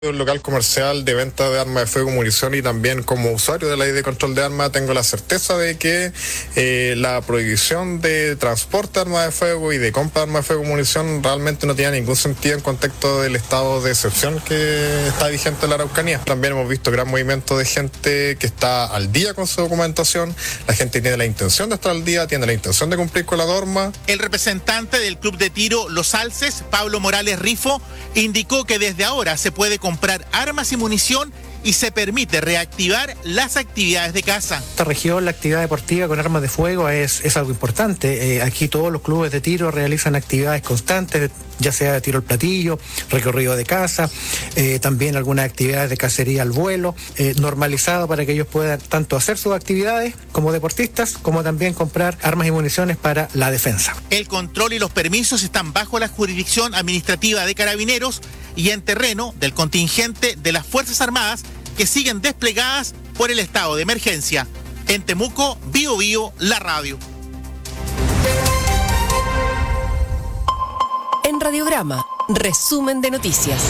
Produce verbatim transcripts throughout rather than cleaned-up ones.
Un local comercial de venta de armas de fuego y munición, y también como usuario de la ley de control de armas tengo la certeza de que eh, la prohibición de transporte de armas de fuego y de compra de armas de fuego y munición realmente no tiene ningún sentido en contexto del estado de excepción que está vigente en la Araucanía. También hemos visto gran movimiento de gente que está al día con su documentación, la gente tiene la intención de estar al día, tiene la intención de cumplir con la norma. El representante del Club de Tiro Los Alces, Pablo Morales Rifo, indicó que desde ahora se puede comprar comprar armas y munición y se permite reactivar las actividades de caza. En esta región la actividad deportiva con armas de fuego es, es algo importante. Eh, aquí todos los clubes de tiro realizan actividades constantes, ya sea de tiro al platillo, recorrido de caza, eh, también algunas actividades de cacería al vuelo, eh, normalizado para que ellos puedan tanto hacer sus actividades como deportistas, como también comprar armas y municiones para la defensa. El control y los permisos están bajo la jurisdicción administrativa de Carabineros y en terreno del contingente de las Fuerzas Armadas que siguen desplegadas por el estado de emergencia. En Temuco, Bio Bio, la radio. En Radiograma, resumen de noticias.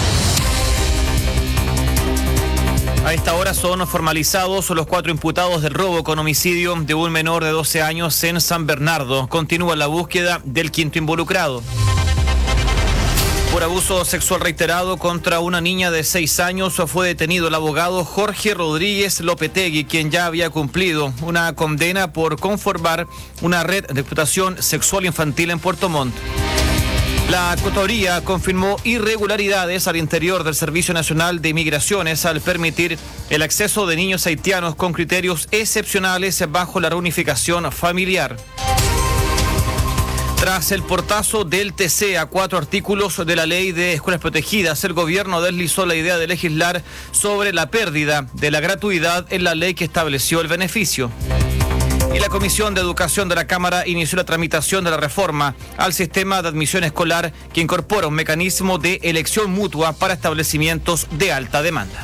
A esta hora son formalizados los cuatro imputados del robo con homicidio de un menor de doce años en San Bernardo. Continúa la búsqueda del quinto involucrado. Por abuso sexual reiterado contra una niña de seis años fue detenido el abogado Jorge Rodríguez Lopetegui, quien ya había cumplido una condena por conformar una red de explotación sexual infantil en Puerto Montt. La Contraloría confirmó irregularidades al interior del Servicio Nacional de Inmigraciones al permitir el acceso de niños haitianos con criterios excepcionales bajo la reunificación familiar. Tras el portazo del T C a cuatro artículos de la Ley de Escuelas Protegidas, el gobierno deslizó la idea de legislar sobre la pérdida de la gratuidad en la ley que estableció el beneficio. Y la Comisión de Educación de la Cámara inició la tramitación de la reforma al sistema de admisión escolar que incorpora un mecanismo de elección mutua para establecimientos de alta demanda.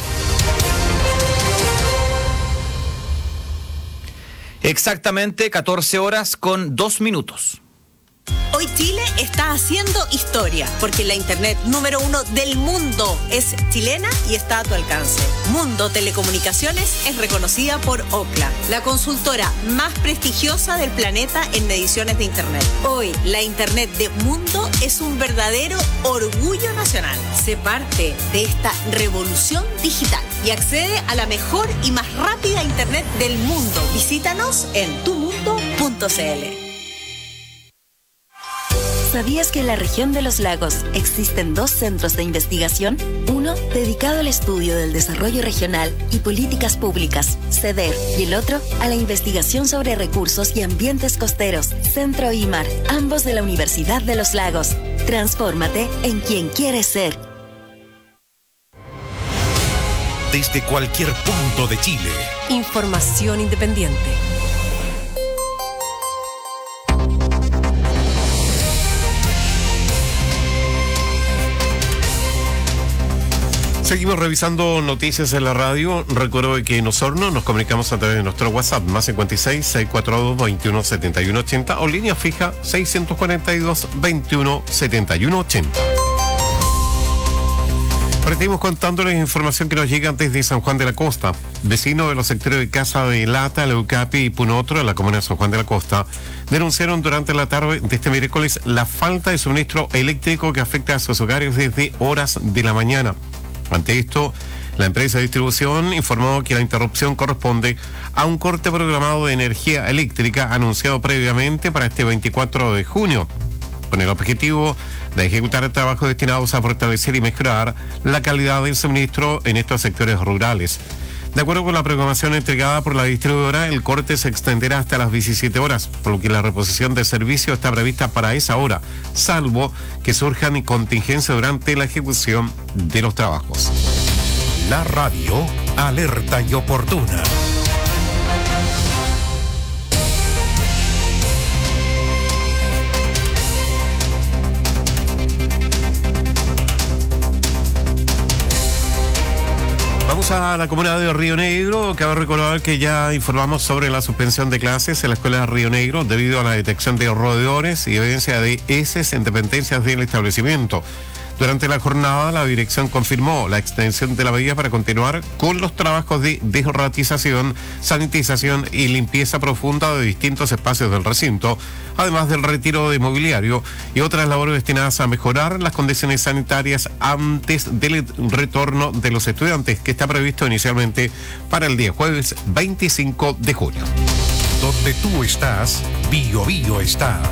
Exactamente catorce horas con dos minutos. Hoy Chile está haciendo historia porque la internet número uno del mundo es chilena y está a tu alcance. Mundo Telecomunicaciones es reconocida por Ookla, la consultora más prestigiosa del planeta en mediciones de internet. Hoy la internet de Mundo es un verdadero orgullo nacional. Sé parte de esta revolución digital y accede a la mejor y más rápida internet del mundo. Visítanos en tu mundo punto c l. ¿Sabías que en la región de los lagos existen dos centros de investigación? Uno dedicado al estudio del desarrollo regional y políticas públicas, CEDER, y el otro a la investigación sobre recursos y ambientes costeros, Centro I M A R, ambos de la Universidad de los Lagos. Transfórmate en quien quieres ser. Desde cualquier punto de Chile. Información independiente. Seguimos revisando noticias en la radio. Recuerdo que en Osorno nos comunicamos a través de nuestro WhatsApp, más cincuenta y seis, seiscientos cuarenta y dos, veintiuno setenta y uno ochenta o línea fija seiscientos cuarenta y dos, veintiuno setenta y uno ochenta. Partimos contándoles información que nos llega desde San Juan de la Costa. Vecinos de los sectores de Casa de Lata, Leucapi y Punotro, en la comuna de San Juan de la Costa, denunciaron durante la tarde de este miércoles la falta de suministro eléctrico que afecta a sus hogares desde horas de la mañana. Ante esto, la empresa de distribución informó que la interrupción corresponde a un corte programado de energía eléctrica anunciado previamente para este veinticuatro de junio, con el objetivo de ejecutar trabajos destinados a fortalecer y mejorar la calidad del suministro en estos sectores rurales. De acuerdo con la programación entregada por la distribuidora, el corte se extenderá hasta las diecisiete horas, por lo que la reposición de servicio está prevista para esa hora, salvo que surjan contingencias durante la ejecución de los trabajos. La radio, alerta y oportuna. Vamos a la comuna de Río Negro. Cabe recordar que ya informamos sobre la suspensión de clases en la escuela de Río Negro debido a la detección de roedores y evidencia de heces en dependencias del establecimiento. Durante la jornada, la dirección confirmó la extensión de la medida para continuar con los trabajos de desratización, sanitización y limpieza profunda de distintos espacios del recinto, además del retiro de mobiliario y otras labores destinadas a mejorar las condiciones sanitarias antes del retorno de los estudiantes, que está previsto inicialmente para el día jueves veinticinco de junio. Donde tú estás, Bio Bio está.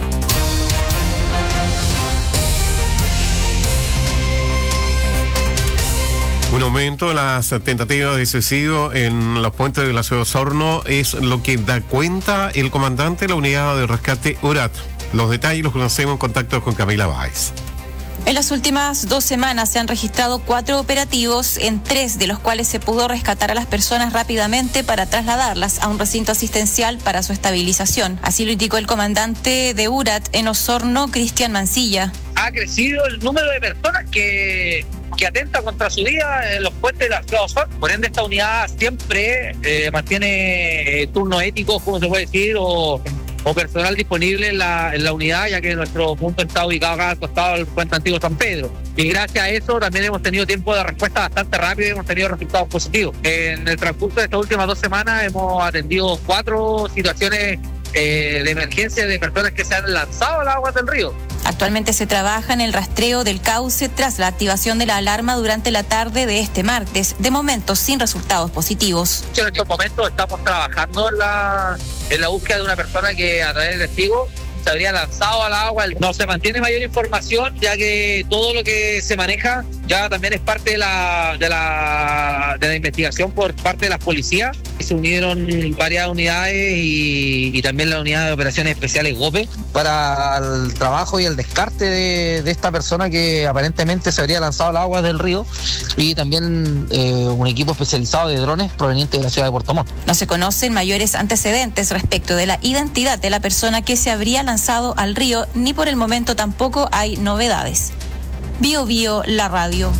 Un aumento de las tentativas de suicidio en los puentes de la ciudad de Osorno es lo que da cuenta el comandante de la unidad de rescate URAT. Los detalles los conocemos en contacto con Camila Báez. En las últimas dos semanas se han registrado cuatro operativos, en tres de los cuales se pudo rescatar a las personas rápidamente para trasladarlas a un recinto asistencial para su estabilización. Así lo indicó el comandante de URAT en Osorno, Cristian Mancilla. Ha crecido el número de personas que, que atentan contra su vida en los puentes de la ciudad de Osorno. Por ende, esta unidad siempre eh, mantiene eh, turnos éticos, como se puede decir, o... o personal disponible en la, en la unidad, ya que nuestro punto está ubicado acá al costado del puente antiguo San Pedro. Y gracias a eso también hemos tenido tiempo de respuesta bastante rápido y hemos tenido resultados positivos. En el transcurso de estas últimas dos semanas hemos atendido cuatro situaciones eh, de emergencia de personas que se han lanzado al agua del río. Actualmente se trabaja en el rastreo del cauce tras la activación de la alarma durante la tarde de este martes, de momento sin resultados positivos. En estos momentos estamos trabajando en la, en la búsqueda de una persona que a través del testigo se habría lanzado al agua. No se mantiene mayor información, ya que todo lo que se maneja ya también es parte de la, de la, de la investigación por parte de las policías. Se unieron varias unidades y, y también la unidad de operaciones especiales GOPE para el trabajo y el descarte de, de esta persona que aparentemente se habría lanzado al agua del río, y también eh, un equipo especializado de drones proveniente de la ciudad de Puerto Montt. No se conocen mayores antecedentes respecto de la identidad de la persona que se habría lanzado al río, ni por el momento tampoco hay novedades. Bio Bio, la radio.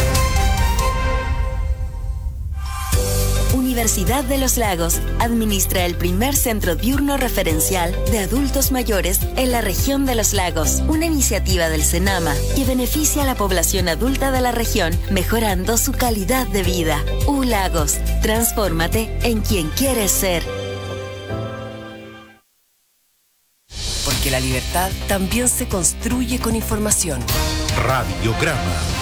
Universidad de los Lagos administra el primer centro diurno referencial de adultos mayores en la región de los lagos, una iniciativa del SENAMA que beneficia a la población adulta de la región, mejorando su calidad de vida. U Lagos, transfórmate en quien quieres ser. Porque la libertad también se construye con información. Radiograma.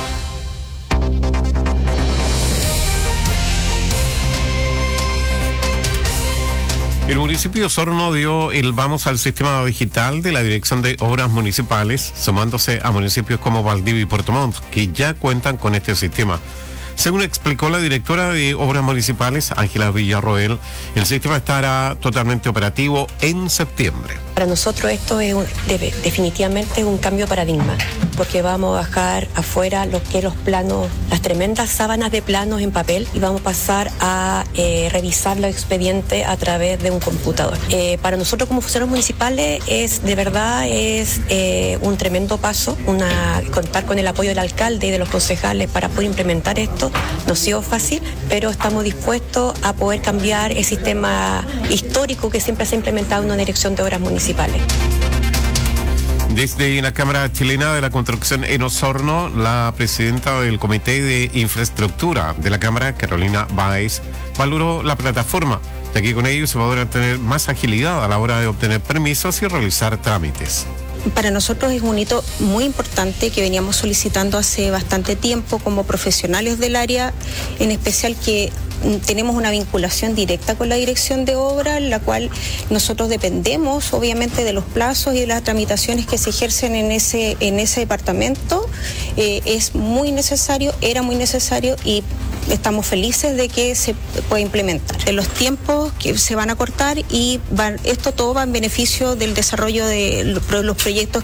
El municipio de Osorno dio el vamos al sistema digital de la Dirección de Obras Municipales, sumándose a municipios como Valdivia y Puerto Montt, que ya cuentan con este sistema. Según explicó la directora de Obras Municipales, Ángela Villarroel, el sistema estará totalmente operativo en septiembre. Para nosotros esto es un, de, definitivamente un cambio de paradigma, porque vamos a bajar afuera lo que es los planos, las tremendas sábanas de planos en papel, y vamos a pasar a eh, revisar los expedientes a través de un computador. Eh, para nosotros como funcionarios municipales es de verdad es eh, un tremendo paso, una, contar con el apoyo del alcalde y de los concejales para poder implementar esto. No ha sido fácil, pero estamos dispuestos a poder cambiar el sistema histórico que siempre se ha implementado en una dirección de obras municipales. Desde la Cámara Chilena de la Construcción en Osorno, la presidenta del Comité de Infraestructura de la Cámara, Carolina Báez, valoró la plataforma, ya que con ello se podrá tener más agilidad a la hora de obtener permisos y realizar trámites. Para nosotros es un hito muy importante que veníamos solicitando hace bastante tiempo como profesionales del área, en especial que tenemos una vinculación directa con la dirección de obra, en la cual nosotros dependemos obviamente de los plazos y de las tramitaciones que se ejercen en ese, en ese departamento. Eh, es muy necesario, era muy necesario, y estamos felices de que se pueda implementar. En los tiempos que se van a cortar, y van, esto todo va en beneficio del desarrollo de los proyectos.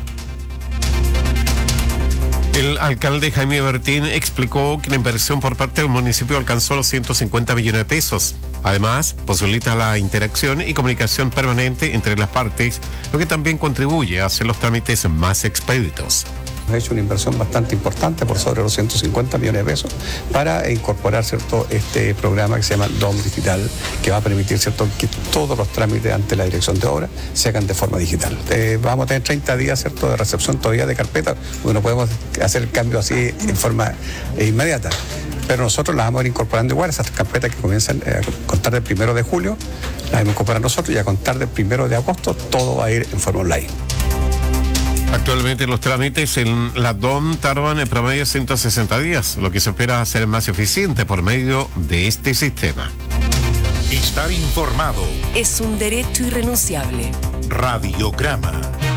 El alcalde Jaime Bertín explicó que la inversión por parte del municipio alcanzó los ciento cincuenta millones de pesos. Además, posibilita la interacción y comunicación permanente entre las partes, lo que también contribuye a hacer los trámites más expeditos. Hemos hecho una inversión bastante importante por sobre los ciento cincuenta millones de pesos para incorporar, ¿cierto?, este programa que se llama D O M Digital, que va a permitir, ¿cierto?, que todos los trámites ante la dirección de obra se hagan de forma digital. Eh, vamos a tener treinta días, ¿cierto?, de recepción todavía de carpeta, porque no podemos hacer el cambio así en forma eh, inmediata. Pero nosotros las vamos a ir incorporando igual, esas carpetas que comienzan a contar del primero de julio, las vamos a incorporar nosotros y a contar del primero de agosto todo va a ir en forma online. Actualmente los trámites en la D O M tardan en promedio ciento sesenta días, lo que se espera ser más eficiente por medio de este sistema. Estar informado es un derecho irrenunciable. Radiograma.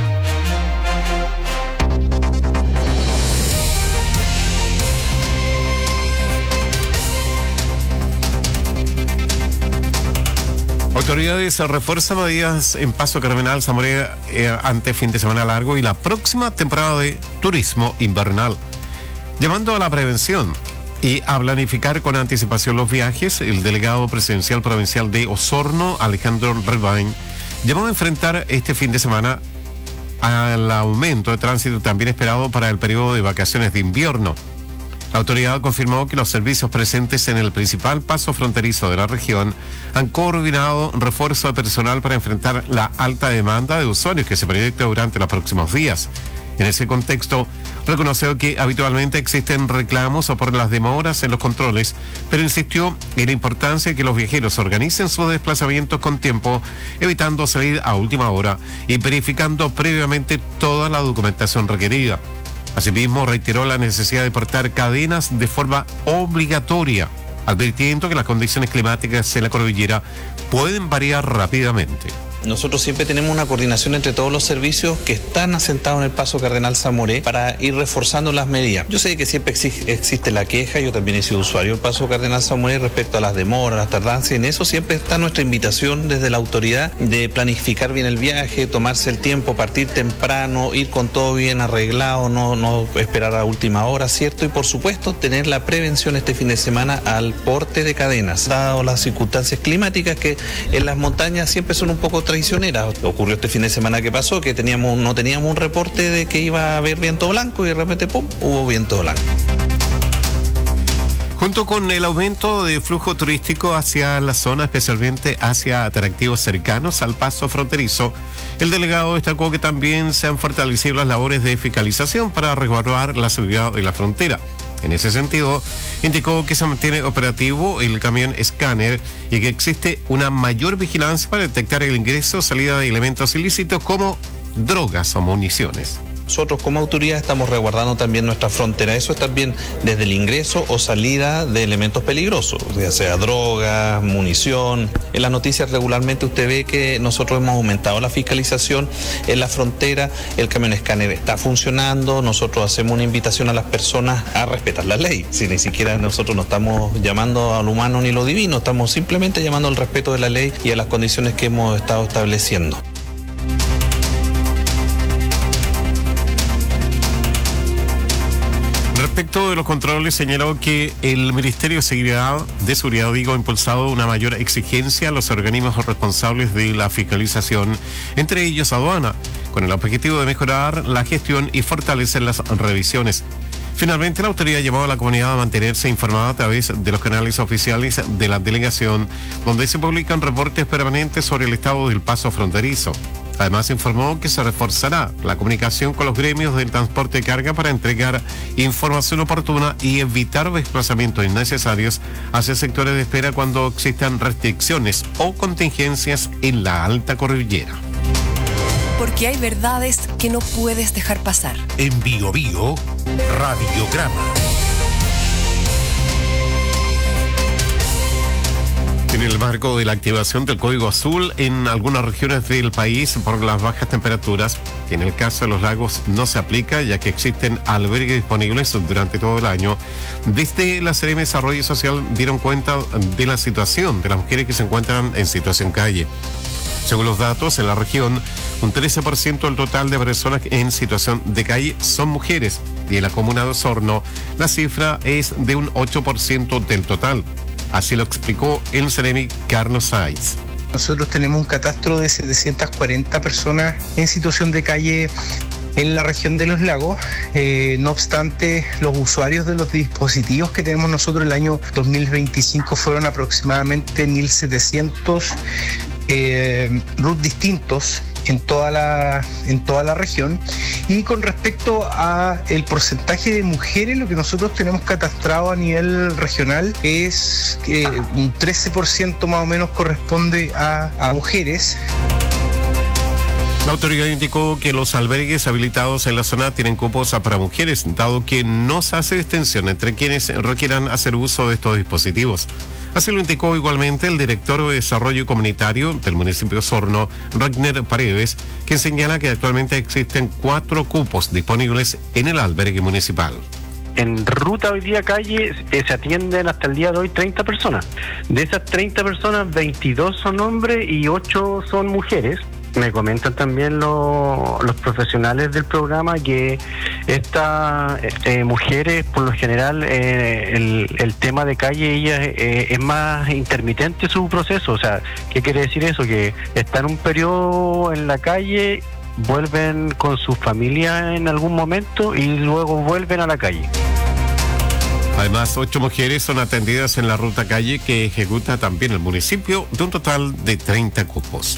Autoridades refuerzan medidas en Paso Cardenal Zamoré eh, ante fin de semana largo y la próxima temporada de turismo invernal. Llamando a la prevención y a planificar con anticipación los viajes, el delegado presidencial provincial de Osorno, Alejandro Rebain, llamó a enfrentar este fin de semana al aumento de tránsito también esperado para el periodo de vacaciones de invierno. La autoridad confirmó que los servicios presentes en el principal paso fronterizo de la región han coordinado refuerzo de personal para enfrentar la alta demanda de usuarios que se proyecta durante los próximos días. En ese contexto, reconoció que habitualmente existen reclamos o por las demoras en los controles, pero insistió en la importancia de que los viajeros organicen sus desplazamientos con tiempo, evitando salir a última hora y verificando previamente toda la documentación requerida. Asimismo, reiteró la necesidad de portar cadenas de forma obligatoria, advirtiendo que las condiciones climáticas en la cordillera pueden variar rápidamente. Nosotros siempre tenemos una coordinación entre todos los servicios que están asentados en el Paso Cardenal Zamoré para ir reforzando las medidas. Yo sé que siempre existe la queja, yo también he sido usuario del Paso Cardenal Zamoré respecto a las demoras, las tardanzas, y en eso siempre está nuestra invitación desde la autoridad de planificar bien el viaje, tomarse el tiempo, partir temprano, ir con todo bien arreglado, no, no esperar a última hora, ¿cierto? Y por supuesto tener la prevención este fin de semana al porte de cadenas, dado las circunstancias climáticas que en las montañas siempre son un poco traicioneras. Ocurrió este fin de semana que pasó, que teníamos, no teníamos un reporte de que iba a haber viento blanco y de repente, ¡pum!, hubo viento blanco. Junto con el aumento de flujo turístico hacia la zona, especialmente hacia atractivos cercanos al paso fronterizo, el delegado destacó que también se han fortalecido las labores de fiscalización para resguardar la seguridad de la frontera. En ese sentido, indicó que se mantiene operativo el camión escáner y que existe una mayor vigilancia para detectar el ingreso o salida de elementos ilícitos como drogas o municiones. Nosotros como autoridad estamos resguardando también nuestra frontera. Eso es también desde el ingreso o salida de elementos peligrosos, ya sea drogas, munición. En las noticias regularmente usted ve que nosotros hemos aumentado la fiscalización en la frontera. El camión escáner está funcionando. Nosotros hacemos una invitación a las personas a respetar la ley. Si ni siquiera nosotros no estamos llamando al humano ni lo divino, estamos simplemente llamando al respeto de la ley y a las condiciones que hemos estado estableciendo. Respecto de los controles, señaló que el Ministerio de Seguridad, de Seguridad digo, ha impulsado una mayor exigencia a los organismos responsables de la fiscalización, entre ellos aduana, con el objetivo de mejorar la gestión y fortalecer las revisiones. Finalmente, la autoridad llamó a la comunidad a mantenerse informada a través de los canales oficiales de la delegación, donde se publican reportes permanentes sobre el estado del paso fronterizo. Además, informó que se reforzará la comunicación con los gremios del transporte de carga para entregar información oportuna y evitar desplazamientos innecesarios hacia sectores de espera cuando existan restricciones o contingencias en la alta cordillera. Porque hay verdades que no puedes dejar pasar. En Bio Bio, Radiograma. En el marco de la activación del Código Azul en algunas regiones del país por las bajas temperaturas, que en el caso de los lagos no se aplica ya que existen albergues disponibles durante todo el año, desde la Seremi de Desarrollo Social dieron cuenta de la situación de las mujeres que se encuentran en situación calle. Según los datos, en la región, un trece por ciento del total de personas en situación de calle son mujeres y en la comuna de Osorno la cifra es de un ocho por ciento del total. Así lo explicó el Seremi Carlos Sáiz. Nosotros tenemos un catastro de setecientas cuarenta personas en situación de calle en la región de los lagos. Eh, no obstante, los usuarios de los dispositivos que tenemos nosotros el año dos mil veinticinco fueron aproximadamente mil setecientos eh, R U T distintos en toda la en toda la región. Y con respecto a el porcentaje de mujeres, lo que nosotros tenemos catastrado a nivel regional es que un trece por ciento más o menos corresponde a, a mujeres. La autoridad indicó que los albergues habilitados en la zona tienen cupos para mujeres, dado que no se hace distinción entre quienes requieran hacer uso de estos dispositivos. Así lo indicó igualmente el director de Desarrollo Comunitario del municipio de Osorno, Ragnar Paredes, quien señala que actualmente existen cuatro cupos disponibles en el albergue municipal. En ruta hoy día calle eh, se atienden hasta el día de hoy treinta personas. De esas treinta personas, veintidós son hombres y ocho son mujeres. Me comentan también lo, los profesionales del programa que estas eh, mujeres, por lo general, eh, el, el tema de calle, ellas eh, es más intermitente su proceso. O sea, ¿qué quiere decir eso? Que están un periodo en la calle, vuelven con su familia en algún momento y luego vuelven a la calle. Además, ocho mujeres son atendidas en la ruta calle que ejecuta también el municipio, de un total de treinta cupos.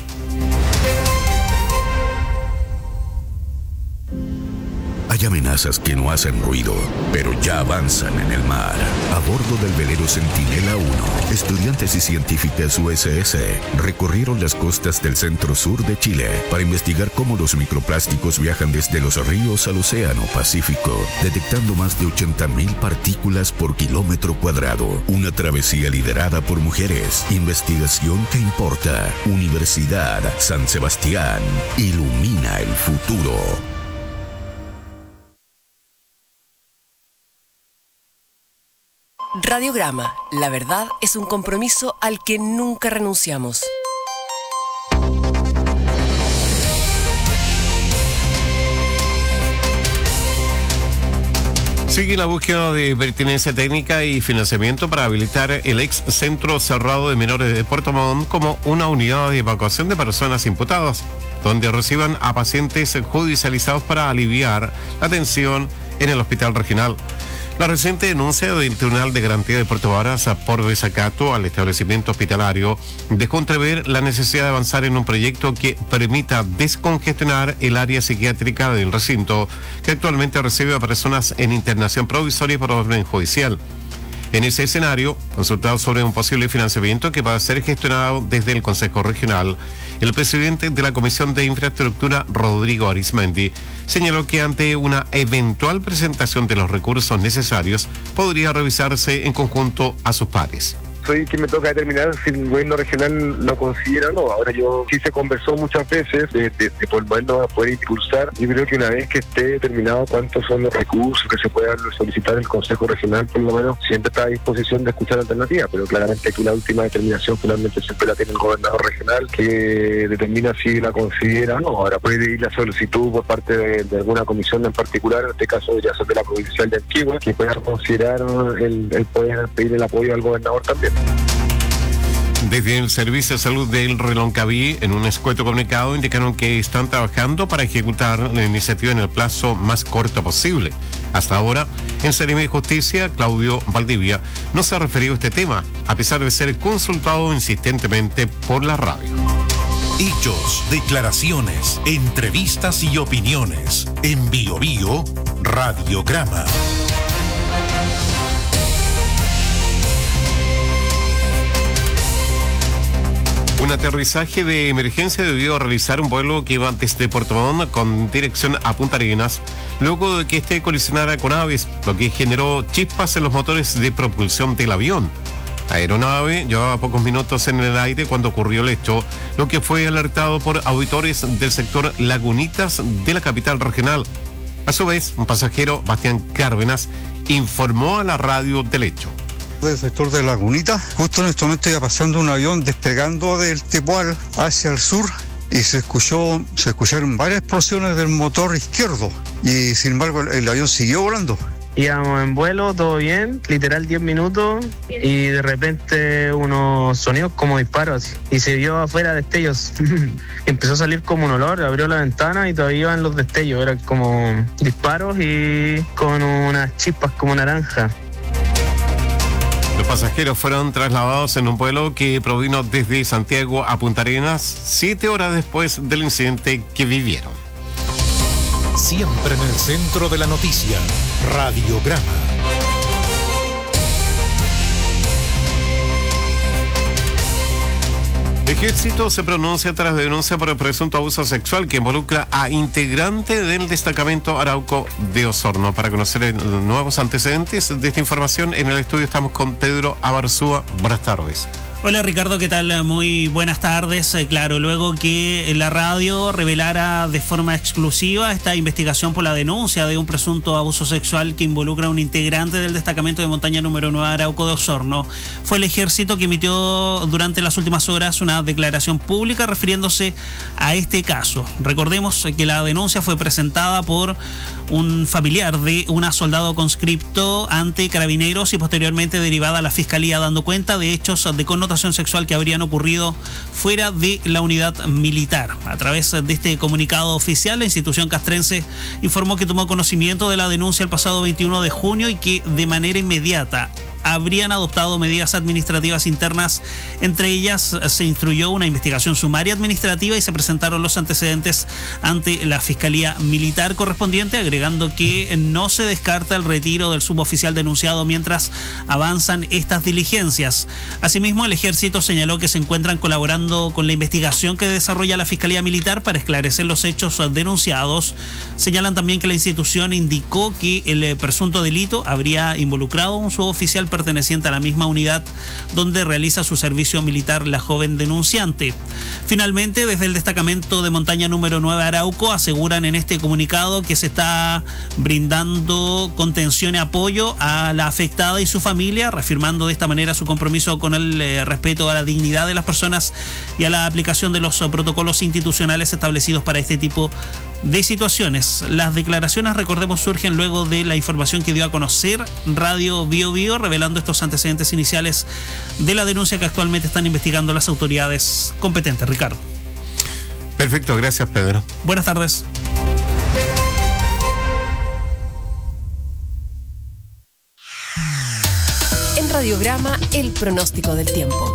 Hay amenazas que no hacen ruido, pero ya avanzan en el mar. A bordo del velero Centinela uno, estudiantes y científicas U S S recorrieron las costas del centro-sur de Chile para investigar cómo los microplásticos viajan desde los ríos al océano Pacífico, detectando más de ochenta mil partículas por kilómetro cuadrado. Una travesía liderada por mujeres. Investigación que importa. Universidad San Sebastián. Ilumina el futuro. Radiograma, la verdad es un compromiso al que nunca renunciamos. Sigue la búsqueda de pertinencia técnica y financiamiento para habilitar el ex centro cerrado de menores de Puerto Montt como una unidad de evacuación de personas imputadas, donde reciban a pacientes judicializados para aliviar la tensión en el hospital regional. La reciente denuncia del Tribunal de Garantía de Puerto Varas por desacato al establecimiento hospitalario dejó entrever la necesidad de avanzar en un proyecto que permita descongestionar el área psiquiátrica del recinto, que actualmente recibe a personas en internación provisoria por orden judicial. En ese escenario, consultado sobre un posible financiamiento que va a ser gestionado desde el Consejo Regional, el presidente de la Comisión de Infraestructura, Rodrigo Arismendi, señaló que ante una eventual presentación de los recursos necesarios, podría revisarse en conjunto a sus pares. Soy quien me toca determinar si el gobierno regional lo considera o no. Ahora yo sí se conversó muchas veces de, de, de por lo menos poder impulsar. Yo creo que una vez que esté determinado cuántos son los recursos que se puedan solicitar el Consejo Regional, por lo menos siempre está a disposición de escuchar alternativas, pero claramente aquí la última determinación finalmente siempre la tiene el gobernador regional, que determina si la considera o no. Ahora puede ir la solicitud por parte de, de alguna comisión en particular, en este caso ya sea de la provincial de Antigua, que pueda considerar el, el poder pedir el apoyo al gobernador también. Desde el Servicio de Salud del Reloncaví, en un escueto comunicado, indicaron que están trabajando para ejecutar la iniciativa en el plazo más corto posible. Hasta ahora, en Seremi de Justicia, Claudio Valdivia no se ha referido a este tema, a pesar de ser consultado insistentemente por la radio. Hechos, declaraciones, entrevistas y opiniones. En Bio Bio, Radiograma. Un aterrizaje de emergencia debió realizar un vuelo que iba desde Puerto Montt con dirección a Punta Arenas, luego de que este colisionara con aves, lo que generó chispas en los motores de propulsión del avión. La aeronave llevaba pocos minutos en el aire cuando ocurrió el hecho, lo que fue alertado por auditores del sector Lagunitas de la capital regional. A su vez, un pasajero, Bastián Cárdenas, informó a la radio del hecho. Del sector de Lagunita, justo en este momento iba pasando un avión despegando del Tepual hacia el sur y se escuchó, se escucharon varias explosiones del motor izquierdo y sin embargo el, el avión siguió volando. íbamos en vuelo, todo bien, literal diez minutos, y de repente unos sonidos como disparos, y se vio afuera destellos. Empezó a salir como un olor, abrió la ventana y todavía iban los destellos, eran como disparos y con unas chispas como naranja. Los pasajeros fueron trasladados en un vuelo que provino desde Santiago a Punta Arenas, siete horas después del incidente que vivieron. Siempre en el centro de la noticia, Radiograma. Ejército se pronuncia tras denuncia por el presunto abuso sexual que involucra a integrante del destacamento Arauco de Osorno. Para conocer los nuevos antecedentes de esta información, en el estudio estamos con Pedro Abarzúa. Buenas tardes. Hola Ricardo, ¿qué tal? Muy buenas tardes. Eh, claro, luego que la radio revelara de forma exclusiva esta investigación por la denuncia de un presunto abuso sexual que involucra a un integrante del destacamento de montaña número nueve Arauco de Osorno, fue el Ejército que emitió durante las últimas horas una declaración pública refiriéndose a este caso. Recordemos que la denuncia fue presentada por un familiar de una soldado conscripto ante Carabineros y posteriormente derivada a la Fiscalía, dando cuenta de hechos de connotación sexual que habrían ocurrido fuera de la unidad militar. A través de este comunicado oficial, la institución castrense informó que tomó conocimiento de la denuncia el pasado veintiuno de junio y que de manera inmediata habrían adoptado medidas administrativas internas. Entre ellas se instruyó una investigación sumaria administrativa y se presentaron los antecedentes ante la Fiscalía Militar correspondiente, agregando que no se descarta el retiro del suboficial denunciado mientras avanzan estas diligencias. Asimismo, el Ejército señaló que se encuentran colaborando con la investigación que desarrolla la Fiscalía Militar para esclarecer los hechos denunciados. Señalan también que la institución indicó que el presunto delito habría involucrado a un suboficial perteneciente a la misma unidad donde realiza su servicio militar la joven denunciante. Finalmente, desde el destacamento de montaña número nueve Arauco aseguran en este comunicado que se está brindando contención y apoyo a la afectada y su familia, reafirmando de esta manera su compromiso con el eh, respeto a la dignidad de las personas y a la aplicación de los protocolos institucionales establecidos para este tipo de situaciones. Las declaraciones, recordemos, surgen luego de la información que dio a conocer Radio Bio Bio, revelando estos antecedentes iniciales de la denuncia que actualmente están investigando las autoridades competentes. Ricardo. Perfecto, gracias Pedro. Buenas tardes. En Radiograma, el pronóstico del tiempo.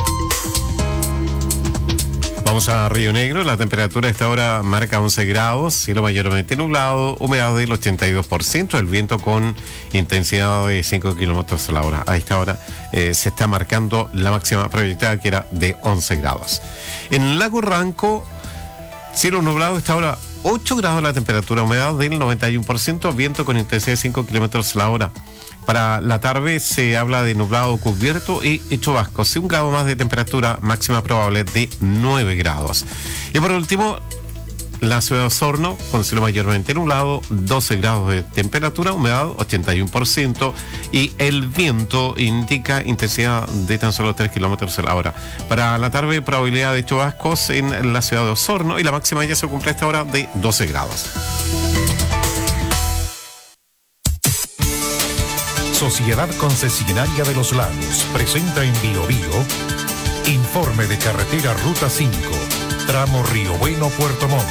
Vamos a Río Negro, la temperatura a esta hora marca once grados, cielo mayormente nublado, humedad del ochenta y dos por ciento, el viento con intensidad de cinco kilómetros a la hora. A esta hora eh, se está marcando la máxima proyectada, que era de once grados. En Lago Ranco, cielo nublado, a esta hora ocho grados la temperatura, humedad del noventa y uno por ciento, viento con intensidad de cinco kilómetros a la hora. Para la tarde se habla de nublado cubierto y chubascos, un grado más de temperatura, máxima probable de nueve grados. Y por último, la ciudad de Osorno, con cielo mayormente nublado, doce grados de temperatura, humedad ochenta y uno por ciento y el viento indica intensidad de tan solo tres kilómetros a la hora. Para la tarde, probabilidad de chubascos en la ciudad de Osorno y la máxima ya se cumple a esta hora de doce grados. Sociedad Concesionaria de los Lagos presenta en Bio Bio informe de carretera Ruta cinco, tramo Río Bueno, Puerto Montt.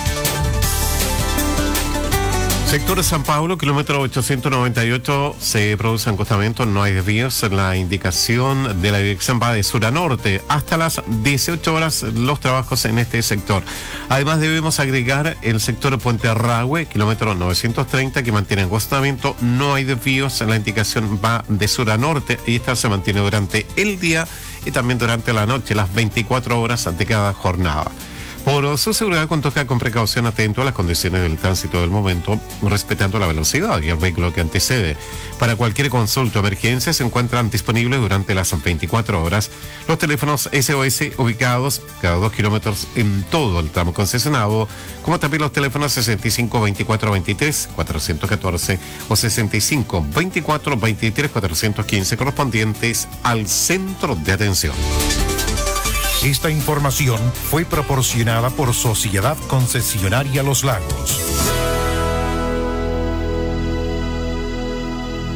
Sector San Pablo, kilómetro ochocientos noventa y ocho, se produce acostamiento, no hay desvíos. La indicación de la dirección va de sur a norte. Hasta las dieciocho horas los trabajos en este sector. Además debemos agregar el sector Puente Arrahue, kilómetro novecientos treinta, que mantiene acostamiento, no hay desvíos. La indicación va de sur a norte y esta se mantiene durante el día y también durante la noche, las veinticuatro horas de cada jornada. Por su seguridad, conducta con precaución, atento a las condiciones del tránsito del momento, respetando la velocidad y el vehículo que antecede. Para cualquier consulta o emergencia se encuentran disponibles durante las veinticuatro horas los teléfonos S O S ubicados cada dos kilómetros en todo el tramo concesionado, como también los teléfonos sesenta y cinco veinticuatro veintitrés cuatrocientos catorce o sesenta y cinco veinticuatro veintitrés cuatrocientos quince correspondientes al centro de atención. Esta información fue proporcionada por Sociedad Concesionaria Los Lagos.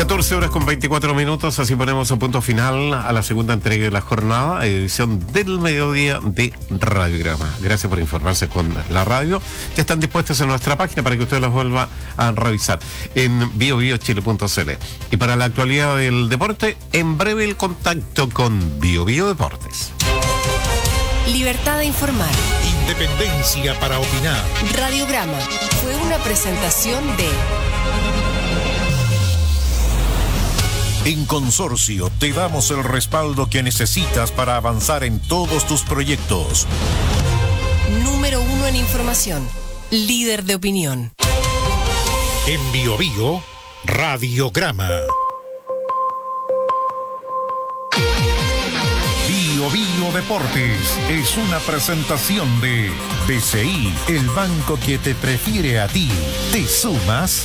catorce horas con veinticuatro minutos, así ponemos un punto final a la segunda entrega de la jornada, edición del mediodía de Radiograma. Gracias por informarse con la radio. Ya están dispuestos en nuestra página para que usted los vuelva a revisar en bio bio chile punto c l. Y para la actualidad del deporte, en breve el contacto con Bio Bio Deportes. Libertad de informar. Independencia para opinar. Radiograma fue una presentación de... En Consorcio te damos el respaldo que necesitas para avanzar en todos tus proyectos. Número uno en información. Líder de opinión. En Bio Bio, Radiograma. Bio Bio Deportes es una presentación de B C I, el banco que te prefiere a ti. ¿Te sumas?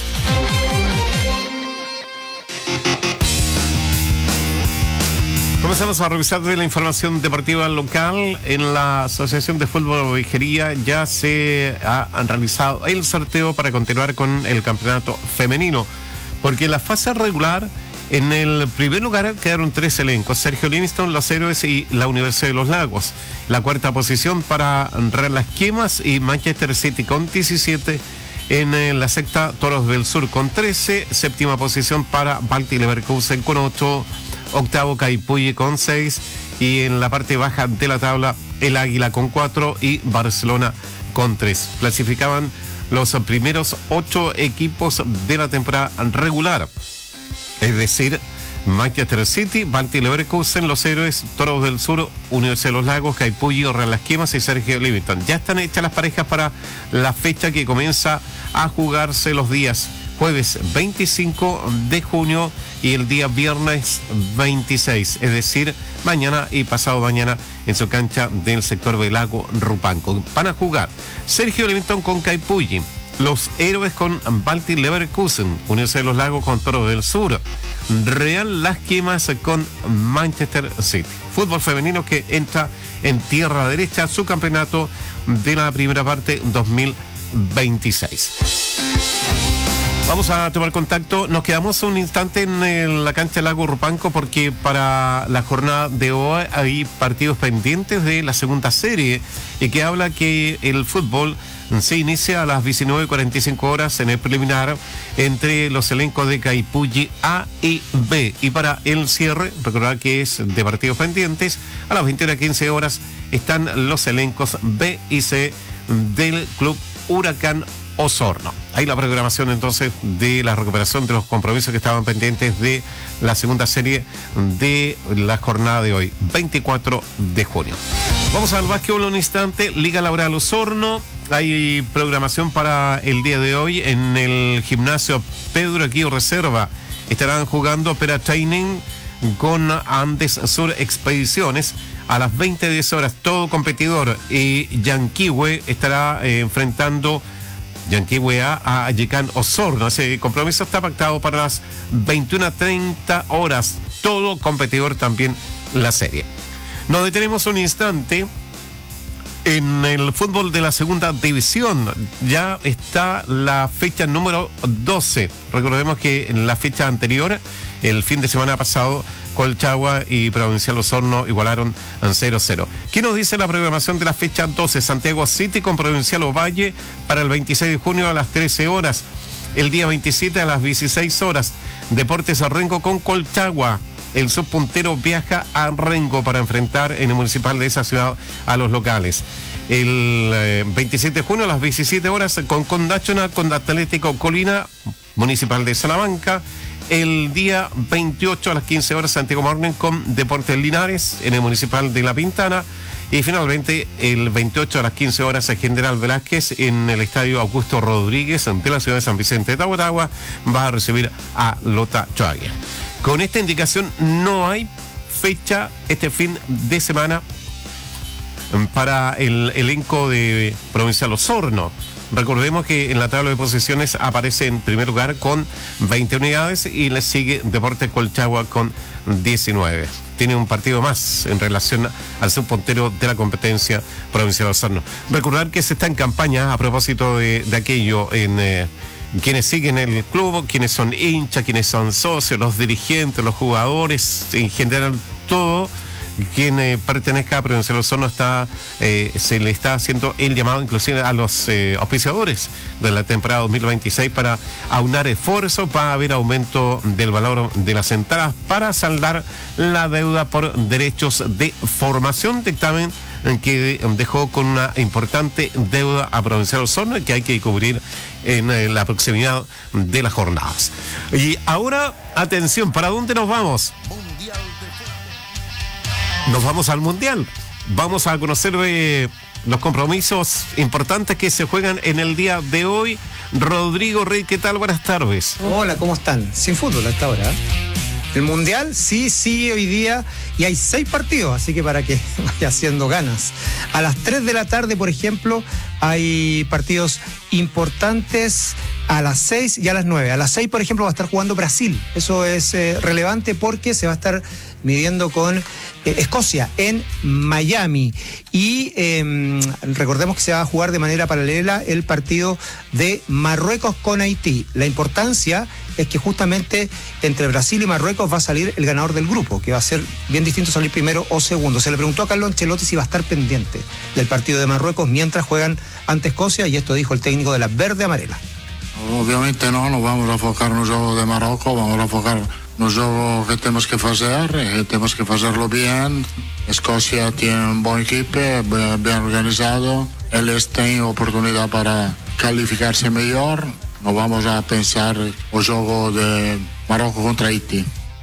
Comenzamos a revisar de la información deportiva local. En la Asociación de Fútbol Ovejería ya se ha realizado el sorteo para continuar con el campeonato femenino, porque en la fase regular, en el primer lugar quedaron tres elencos: Sergio Livingston, Los Héroes y la Universidad de los Lagos. La cuarta posición para Real Las Quemas y Manchester City con diecisiete. En la sexta, Toros del Sur con trece. Séptima posición para Balti Leverkusen con ocho. Octavo, Caipulli con seis. Y en la parte baja de la tabla, el Águila con cuatro y Barcelona con tres. Clasificaban los primeros ocho equipos de la temporada regular. Es decir, Manchester City, Balti Leverkusen, Los Héroes, Toros del Sur, Universidad de los Lagos, Caipulli, Real Las Quemas y Sergio Livingston. Ya están hechas las parejas para la fecha que comienza a jugarse los días jueves veinticinco de junio y el día viernes veintiséis, es decir, mañana y pasado mañana en su cancha del sector del lago Rupanco. Van a jugar Sergio Livingston con Caipulli, Los Héroes con Balti Leverkusen, Universidad de los Lagos con Toros del Sur, Real Las Quemas con Manchester City. Fútbol femenino que entra en tierra derecha, su campeonato de la primera parte dos mil veintiséis. Vamos a tomar contacto. Nos quedamos un instante en el, la cancha del lago Rupanco porque para la jornada de hoy hay partidos pendientes de la segunda serie y que habla que el fútbol se inicia a las diecinueve cuarenta y cinco horas en el preliminar entre los elencos de Caipulli A y B. Y para el cierre, recordar que es de partidos pendientes, a las veintiuna quince horas están los elencos B y C del Club Huracán Osorno. Ahí la programación entonces de la recuperación de los compromisos que estaban pendientes de la segunda serie de la jornada de hoy, veinticuatro de junio. Vamos al básquetbol un instante. Liga Laboral Osorno. Hay programación para el día de hoy en el gimnasio Pedro Aquío Reserva. Estarán jugando Opera Training con Andes Sur Expediciones. A las veinte horas, todo competidor y Yanquihue estará eh, enfrentando Yanquihue A a Yecán Osorno. Ese compromiso está pactado para las veintiuna treinta horas. Todo competidor también la serie. Nos detenemos un instante en el fútbol de la segunda división. Ya está la fecha número doce. Recordemos que en la fecha anterior, el fin de semana pasado, Colchagua y Provincial Osorno igualaron en cero cero. ¿Qué nos dice la programación de la fecha doce? Santiago City con Provincial Ovalle para el veintiséis de junio a las trece horas. El día veintisiete a las dieciséis horas. Deportes Rengo con Colchagua. El subpuntero viaja a Rengo para enfrentar en el municipal de esa ciudad a los locales. El eh, veintisiete de junio a las diecisiete horas con Condachona con Atlético Colina, municipal de Salamanca. El día veintiocho a las quince horas Santiago Morning con Deportes Linares en el municipal de La Pintana. Y finalmente el veintiocho a las quince horas General Velázquez en el estadio Augusto Rodríguez de la ciudad de San Vicente de Tahuatahua va a recibir a Lota Choague. Con esta indicación no hay fecha este fin de semana para el elenco de Provincial Osorno. Recordemos que en la tabla de posiciones aparece en primer lugar con veinte unidades y le sigue Deportes Colchagua con diecinueve. Tiene un partido más en relación al subpuntero de la competencia Provincial Osorno. Recordar que se está en campaña a propósito de, de aquello en... Eh, quienes siguen el club, quienes son hinchas, quienes son socios, los dirigentes, los jugadores, en general todo quien eh, pertenezca a Prevención Osorno está, eh, se le está haciendo el llamado inclusive a los eh, auspiciadores de la temporada dos mil veintiséis para aunar esfuerzos. Va a haber aumento del valor de las entradas para saldar la deuda por derechos de formación, dictamen que dejó con una importante deuda a Provincial Osorno que hay que cubrir en eh, la proximidad de las jornadas. Y ahora, atención, ¿para dónde nos vamos? Nos vamos al Mundial. Vamos a conocer eh, los compromisos importantes que se juegan en el día de hoy. Rodrigo Rey, ¿qué tal? Buenas tardes. Hola, ¿cómo están? Sin fútbol a esta hora. El Mundial sí sigue hoy día y hay seis partidos, así que para que vaya haciendo ganas. A las tres de la tarde, por ejemplo, hay partidos importantes a las seis y a las nueve. A las seis, por ejemplo, va a estar jugando Brasil. Eso es eh, relevante porque se va a estar midiendo con eh, Escocia en Miami. Y eh, recordemos que se va a jugar de manera paralela el partido de Marruecos con Haití. La importancia es que justamente entre Brasil y Marruecos va a salir el ganador del grupo, que va a ser bien distinto salir primero o segundo. Se le preguntó a Carlo Ancelotti si va a estar pendiente del partido de Marruecos mientras juegan ante Escocia, y esto dijo el técnico de la verde amarela. Obviamente no, no vamos a enfocar en el juego de Marruecos, vamos a enfocar en el juego que tenemos que hacer, eh, tenemos que hacerlo bien. Escocia tiene un buen equipo, bien, bien organizado, ellos tienen oportunidad para calificarse mejor. No vamos a pensar el juego de Marruecos contra Haití.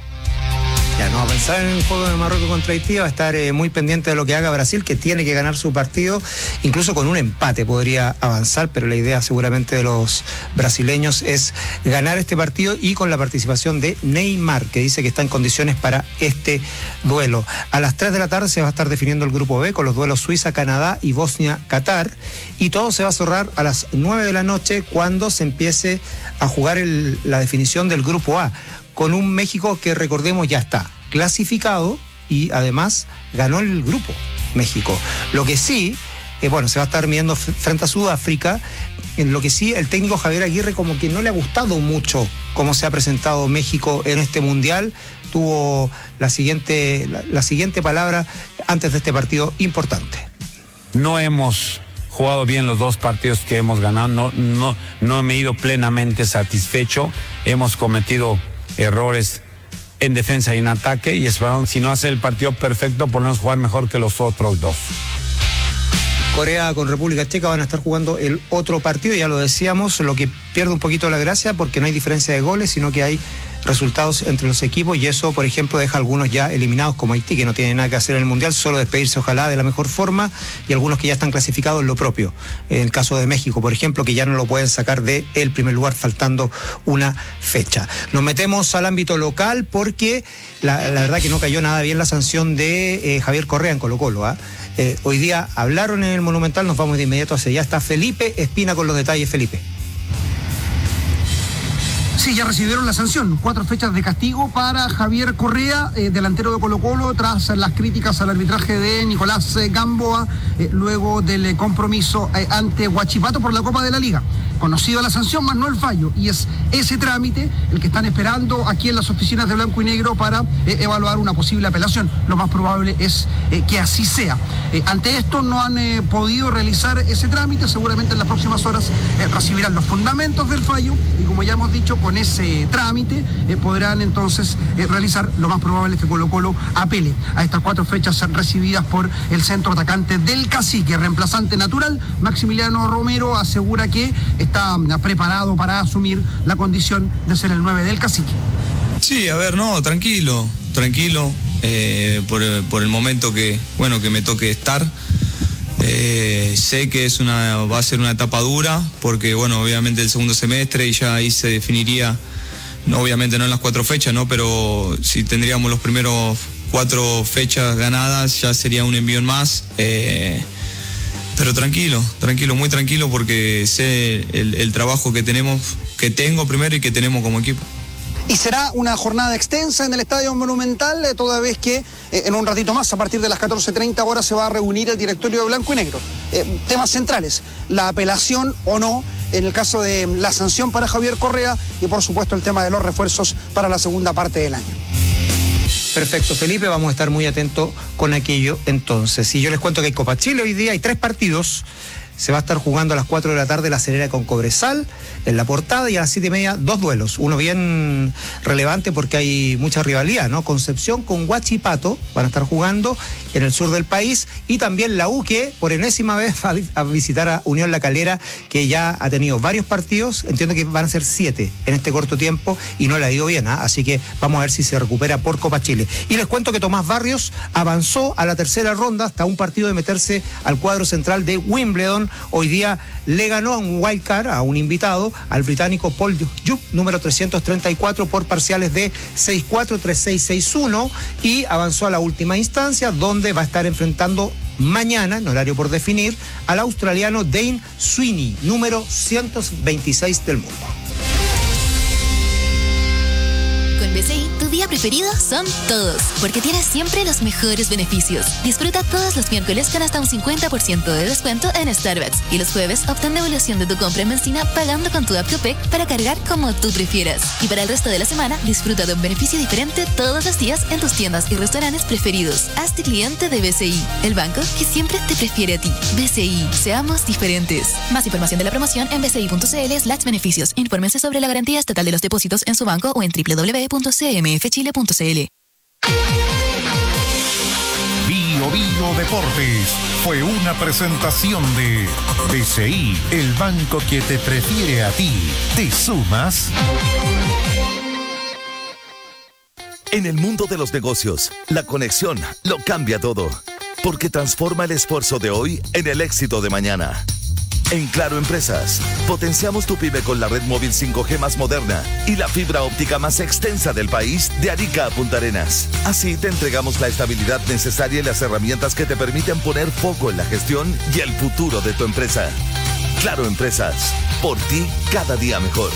Ya, no va a pensar en el juego de Marruecos contra Haití, va a estar eh, muy pendiente de lo que haga Brasil, que tiene que ganar su partido, incluso con un empate podría avanzar, pero la idea seguramente de los brasileños es ganar este partido, y con la participación de Neymar, que dice que está en condiciones para este duelo. A las tres de la tarde se va a estar definiendo el grupo B con los duelos Suiza, Canadá y Bosnia-Qatar, y todo se va a cerrar a las nueve de la noche cuando se empiece a jugar el, la definición del grupo A, con un México que, recordemos, ya está clasificado y además ganó el grupo México. Lo que sí, eh, bueno, se va a estar midiendo frente a Sudáfrica. En lo que sí, el técnico Javier Aguirre como que no le ha gustado mucho cómo se ha presentado México en este Mundial. Tuvo la siguiente, la, la siguiente palabra antes de este partido importante. No hemos jugado bien los dos partidos que hemos ganado, no, no, no me he ido plenamente satisfecho. Hemos cometido errores en defensa y en ataque, y esperamos, si no hace el partido perfecto, por lo menos jugar mejor que los otros dos. Corea con República Checa van a estar jugando el otro partido, ya lo decíamos, lo que pierde un poquito la gracia porque no hay diferencia de goles, sino que hay resultados entre los equipos, y eso, por ejemplo, deja a algunos ya eliminados, como Haití, que no tiene nada que hacer en el Mundial, solo despedirse ojalá de la mejor forma, y algunos que ya están clasificados en lo propio. En el caso de México, por ejemplo, que ya no lo pueden sacar del primer lugar faltando una fecha. Nos metemos al ámbito local porque la, la verdad que no cayó nada bien la sanción de eh, Javier Correa en Colo-Colo, ¿eh? Eh, hoy día hablaron en el Monumental, nos vamos de inmediato hacia allá. Está Felipe Espina con los detalles. Felipe. Sí, ya recibieron la sanción, cuatro fechas de castigo para Javier Correa, eh, delantero de Colo-Colo, tras las críticas al arbitraje de Nicolás eh, Gamboa, eh, luego del eh, compromiso eh, ante Huachipato por la Copa de la Liga. Conocido la sanción, más no el fallo, y es ese trámite el que están esperando aquí en las oficinas de Blanco y Negro para eh, evaluar una posible apelación. Lo más probable es eh, que así sea. Eh, ante esto no han eh, podido realizar ese trámite, seguramente en las próximas horas eh, recibirán los fundamentos del fallo, y como ya hemos dicho, con ese trámite eh, podrán entonces eh, realizar, lo más probable es que Colo-Colo apele a estas cuatro fechas recibidas por el centro atacante del Cacique. Reemplazante natural, Maximiliano Romero asegura que está preparado para asumir la condición de ser el nueve del Cacique. Sí, a ver, no, tranquilo, tranquilo, eh, por, por el momento que, bueno, que me toque estar. Eh, sé que es una, va a ser una etapa dura, porque bueno, obviamente el segundo semestre y ya ahí se definiría, no, obviamente no en las cuatro fechas, ¿no? Pero si tendríamos los primeros cuatro fechas ganadas, ya sería un envión más. Eh, pero tranquilo, tranquilo, muy tranquilo, porque sé el, el trabajo que tenemos, que tengo primero y que tenemos como equipo. Y será una jornada extensa en el Estadio Monumental, eh, toda vez que eh, en un ratito más, a partir de las catorce treinta horas, se va a reunir el directorio de Blanco y Negro. Eh, temas centrales, la apelación o no, en el caso de la sanción para Javier Correa y por supuesto el tema de los refuerzos para la segunda parte del año. Perfecto, Felipe, vamos a estar muy atentos con aquello entonces. Y yo les cuento que hay Copa Chile hoy día, hay tres partidos. Se va a estar jugando a las cuatro de la tarde La Serena con Cobresal en la Portada, y a las siete y media dos duelos, uno bien relevante porque hay mucha rivalidad, ¿no? Concepción con Huachipato van a estar jugando en el sur del país, y también la U, que por enésima vez va a visitar a Unión La Calera, que ya ha tenido varios partidos, entiendo que van a ser siete en este corto tiempo y no le ha ido bien, ¿eh? Así que vamos a ver si se recupera por Copa Chile. Y les cuento que Tomás Barrios avanzó a la tercera ronda hasta un partido de meterse al cuadro central de Wimbledon. Hoy día le ganó a un wild card, a un invitado, al británico Paul Jupp, número trescientos treinta y cuatro, por parciales de seis cuatro, tres seis, seis uno, y avanzó a la última instancia, donde va a estar enfrentando mañana, en horario por definir, al australiano Dane Sweeney, número ciento veintiséis del mundo. Con B C I, tu día preferido son todos, porque tienes siempre los mejores beneficios. Disfruta todos los miércoles con hasta un cincuenta por ciento de descuento en Starbucks, y los jueves obtén devolución de tu compra en benzina pagando con tu app Copec para cargar como tú prefieras. Y para el resto de la semana, disfruta de un beneficio diferente todos los días en tus tiendas y restaurantes preferidos. Hazte cliente de B C I, el banco que siempre te prefiere a ti. B C I, seamos diferentes. Más información de la promoción en bci.cl slash beneficios. Infórmense sobre la garantía estatal de los depósitos en su banco o en doble u doble u doble u punto c m f chile punto c l. Bio Bio Deportes fue una presentación de B C I, el banco que te prefiere a ti. ¿Te sumas? En el mundo de los negocios, la conexión lo cambia todo, porque transforma el esfuerzo de hoy en el éxito de mañana. En Claro Empresas, potenciamos tu pyme con la red móvil cinco G más moderna y la fibra óptica más extensa del país, de Arica a Punta Arenas. Así te entregamos la estabilidad necesaria y las herramientas que te permiten poner foco en la gestión y el futuro de tu empresa. Claro Empresas, por ti cada día mejor.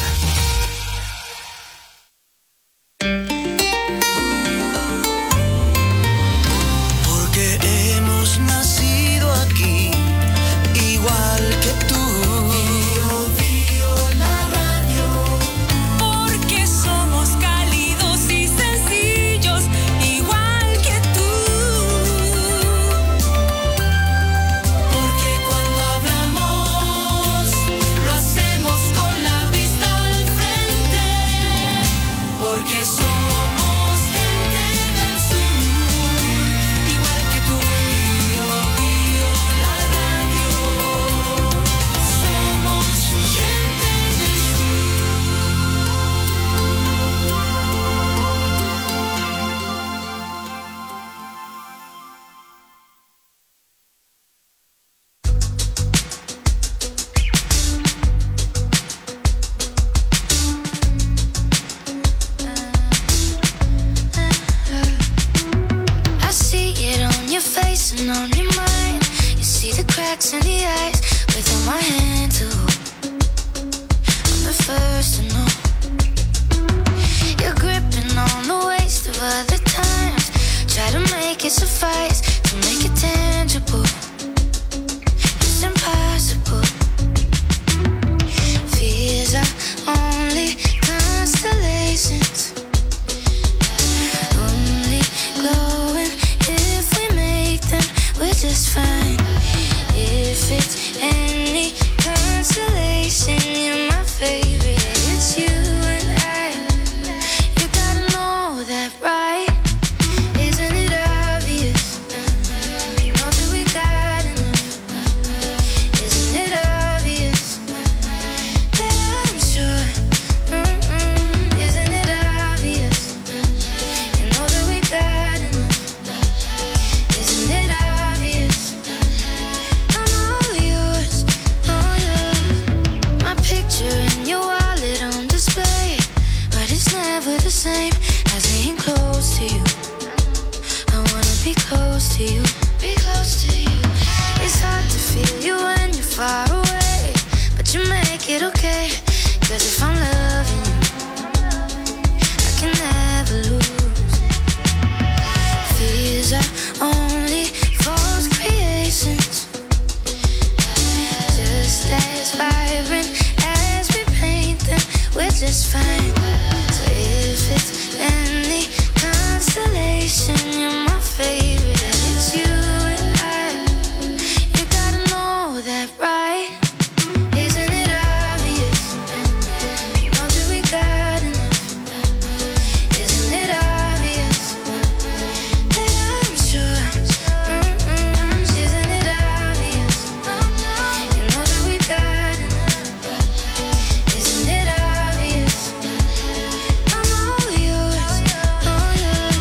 So if it's any consolation, you're my favorite. It's you and I. You gotta know that, right? Isn't it obvious? You know that we got enough. Isn't it obvious that I'm sure? Mm-mm. Isn't it obvious? You know that we got enough. Isn't it obvious? I'm all yours, all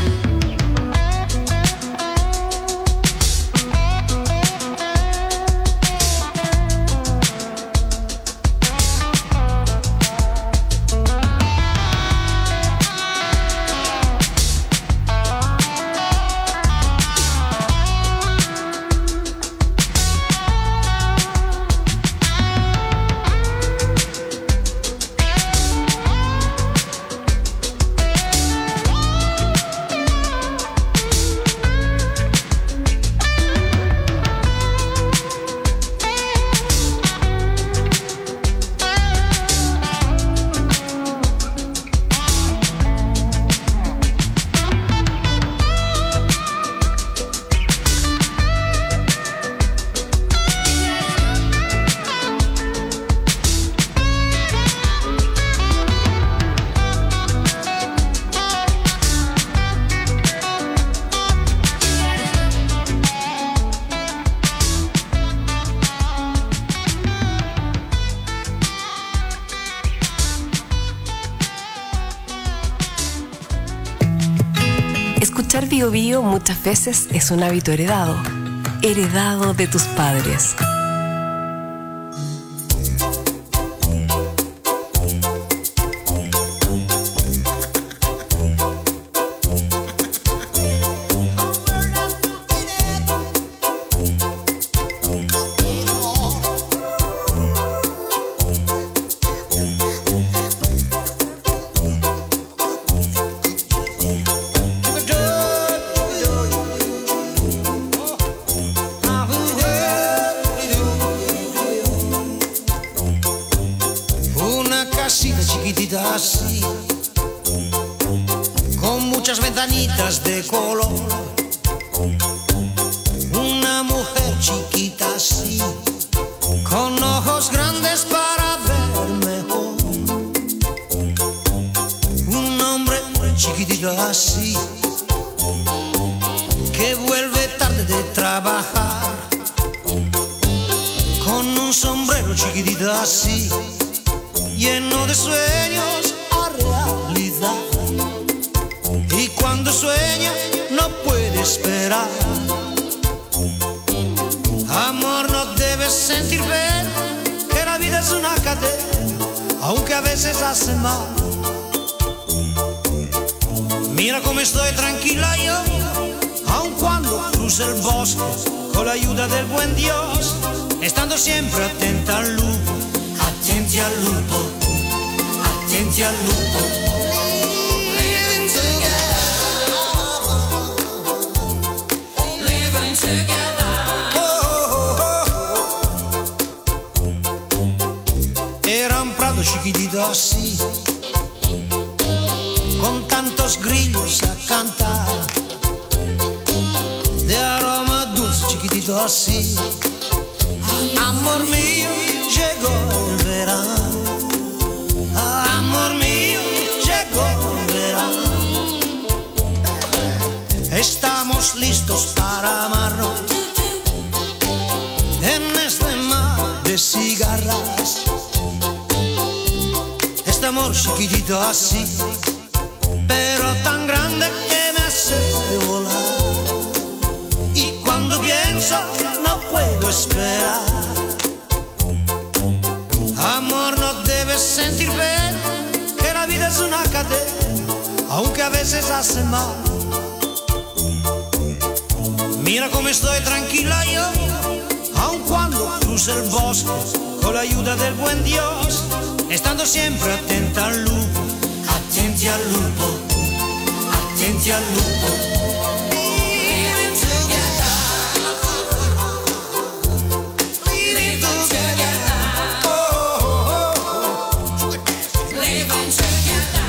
Escuchar Bio Bio muchas veces es un hábito heredado, heredado de tus padres. Una casita chiquitita así, con muchas ventanitas de color. Una mujer chiquita así, con ojos grandes para ver mejor. Un hombre chiquitito así, que vuelve tarde de trabajar, con un sombrero chiquitito así, lleno de sueños a realidad. Y cuando sueña no puede esperar. Amor, no debes sentir pena, que la vida es una cadena, aunque a veces hace mal. Mira cómo estoy tranquila yo, aun cuando cruce el bosque, con la ayuda del buen Dios, estando siempre atenta al lupo. Attenti al lupo, attenti al lupo. Living together, living together. Oh, oh, oh. Era un prado chiquitito así, con tantos grillos a cantar, de aroma dulce chiquitito así. Amor mío, llegó el verano. Amor mío, llegó el verano. Estamos listos para amarnos en este mar de cigarras. Este amor chiquitito así, pero tan grande que me hace volar. Y cuando pienso no puedo esperar. Amor, no debes sentir pena, que la vida es una cadena, aunque a veces hace mal. Mira cómo estoy tranquila yo, aun cuando cruce el bosque, con la ayuda del buen Dios, estando siempre atenta al lupo. Attenti al lupo, attenti al lupo. Living together, living together. Oh, oh, oh. Living together.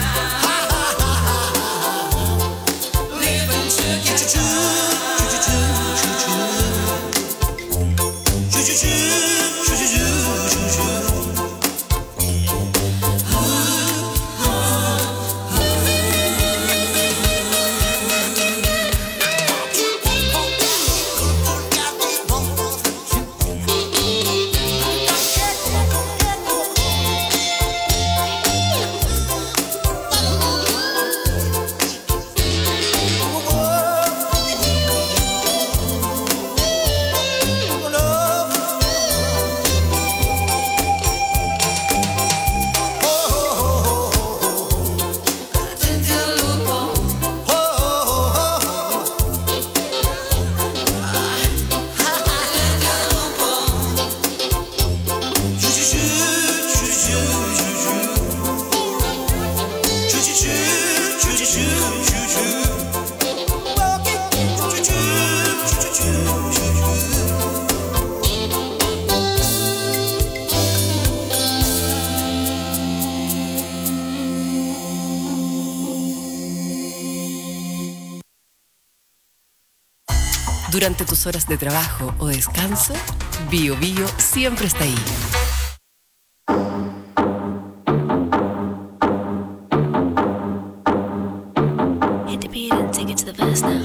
Durante tus horas de trabajo o descanso, Bio Bio siempre está ahí. Hit the beat and take it to the verse now.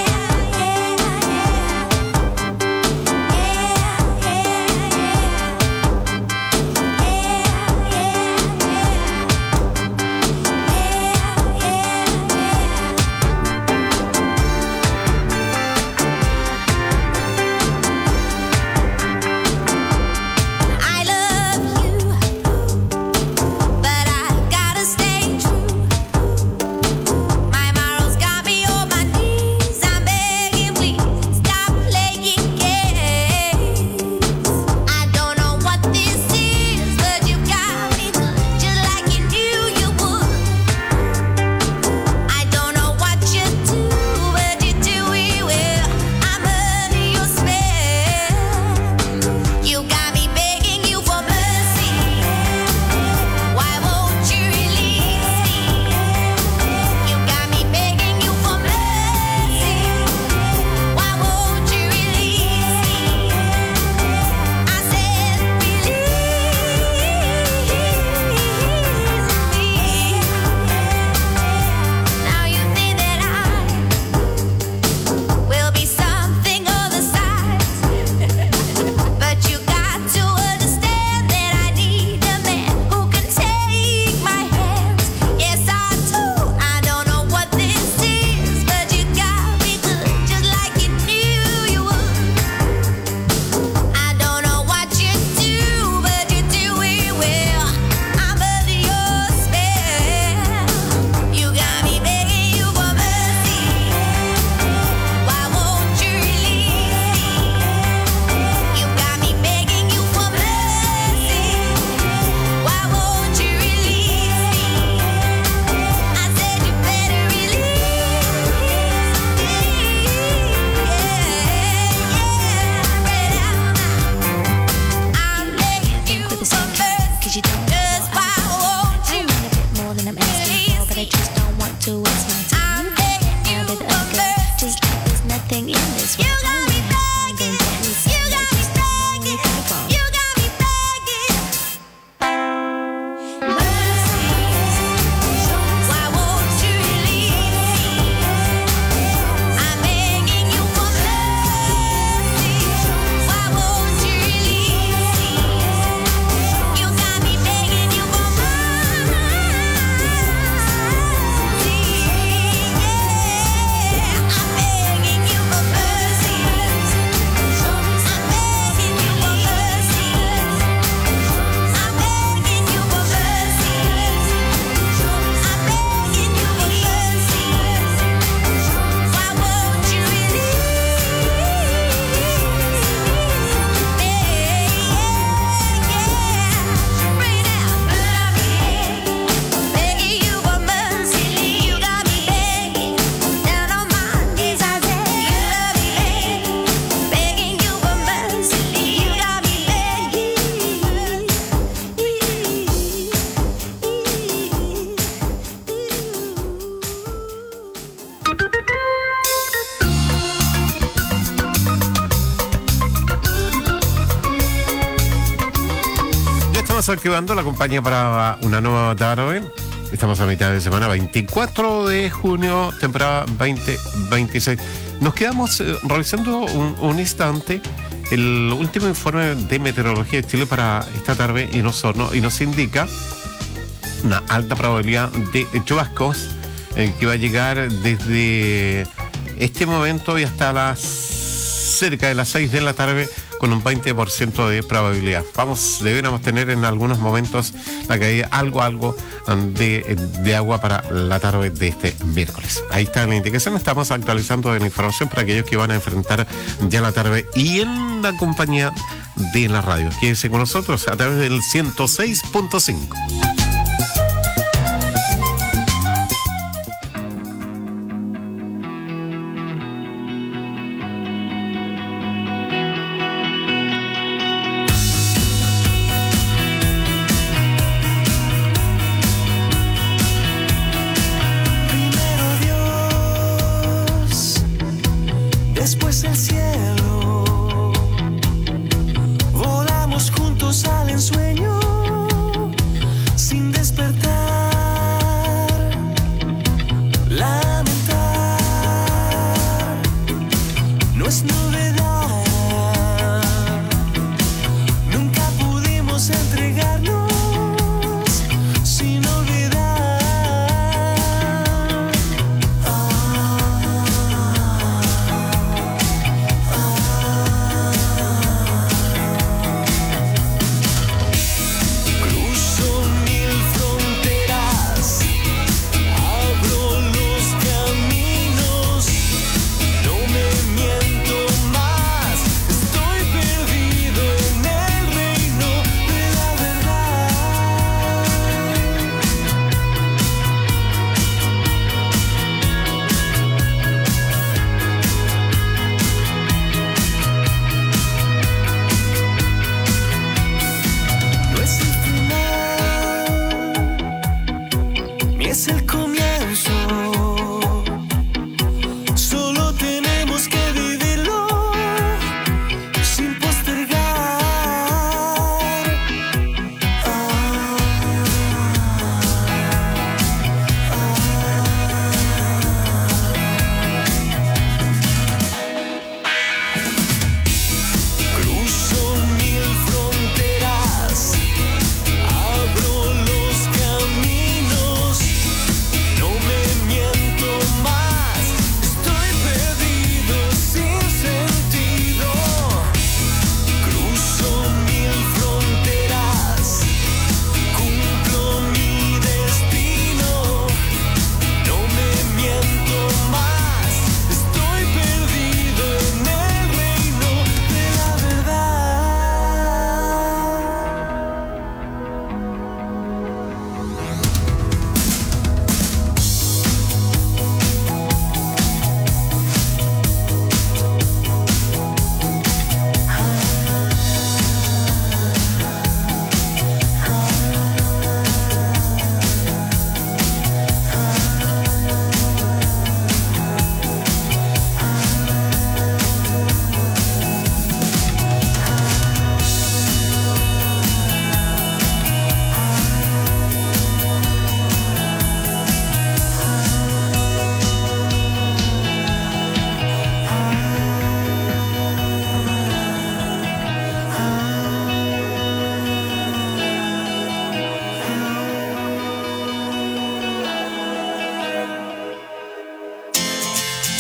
Activando la compañía para una nueva tarde. Estamos a mitad de semana, veinticuatro de junio, temporada veinte veintiséis. Nos quedamos eh, revisando un, un instante el último informe de meteorología de Chile para esta tarde y nos, no, y nos indica una alta probabilidad de chubascos eh, que va a llegar desde este momento y hasta las cerca de las seis de la tarde, con un veinte por ciento de probabilidad. Vamos, deberíamos tener en algunos momentos la caída algo, algo de, de agua para la tarde de este miércoles. Ahí está la indicación. Estamos actualizando la información para aquellos que van a enfrentar ya la tarde y en la compañía de la radio. Quédense con nosotros a través del ciento seis punto cinco. Después el cielo.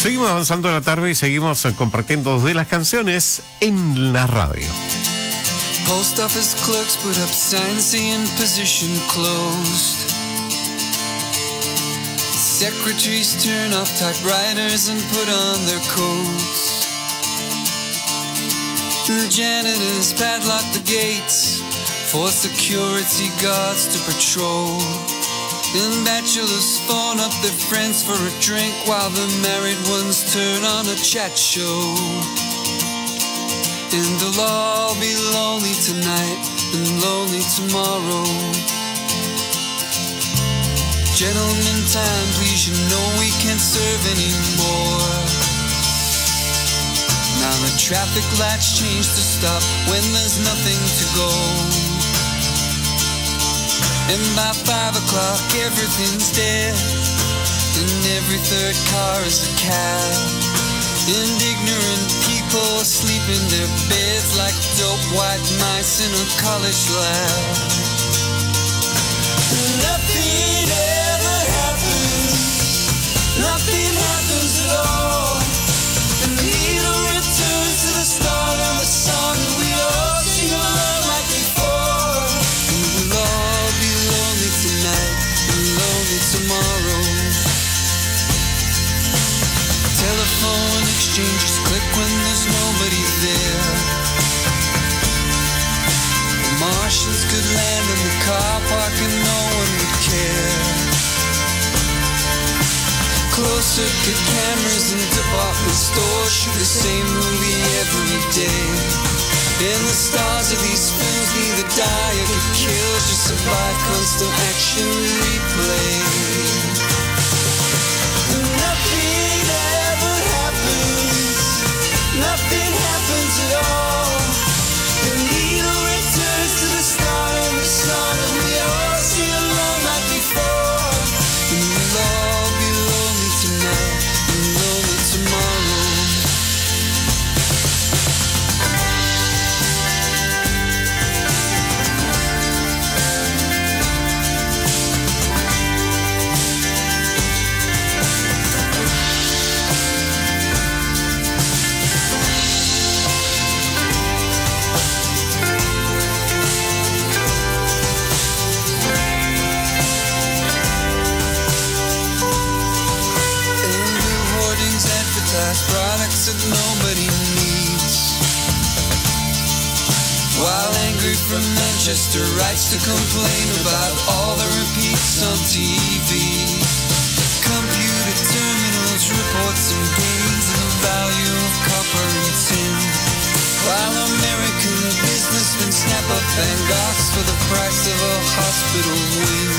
Seguimos avanzando en la tarde y seguimos compartiendo de las canciones en la radio. Post office clerks put up signs saying position closed. Secretaries turn off typewriters and put on their coats. The janitors padlock the gates for security guards to patrol. And bachelors phone up their friends for a drink while the married ones turn on a chat show. And they'll all be lonely tonight and lonely tomorrow. Gentlemen, time, please, you know we can't serve anymore. Now the traffic lights change to stop when there's nothing to go. And by five o'clock everything's dead, and every third car is a cab. And ignorant people sleep in their beds like dope white mice in a college lab. Nothing ever happens, nothing happens at all. The needle returns to the start of the song that we all sing along like before. And we'll all be lonely tonight and lonely tomorrow. Telephone exchanges click when there's nobody there. The Martians could land in the car park and no one would care. Closed circuit cameras in department stores shoot the same movie every day. And the stars of these films neither die or get killed, just survive constant action replay. Nothing ever happens, nothing happens at all. The needle returns to the start of the song and we all sing along like before. And we'll all be lonely tonight and lonely tomorrow. Products that nobody needs. While angry from Manchester writes to complain about all the repeats on T V. Computer terminals report some gains in the value of copper and tin. While American businessmen snap up Van Goghs for the price of a hospital wing.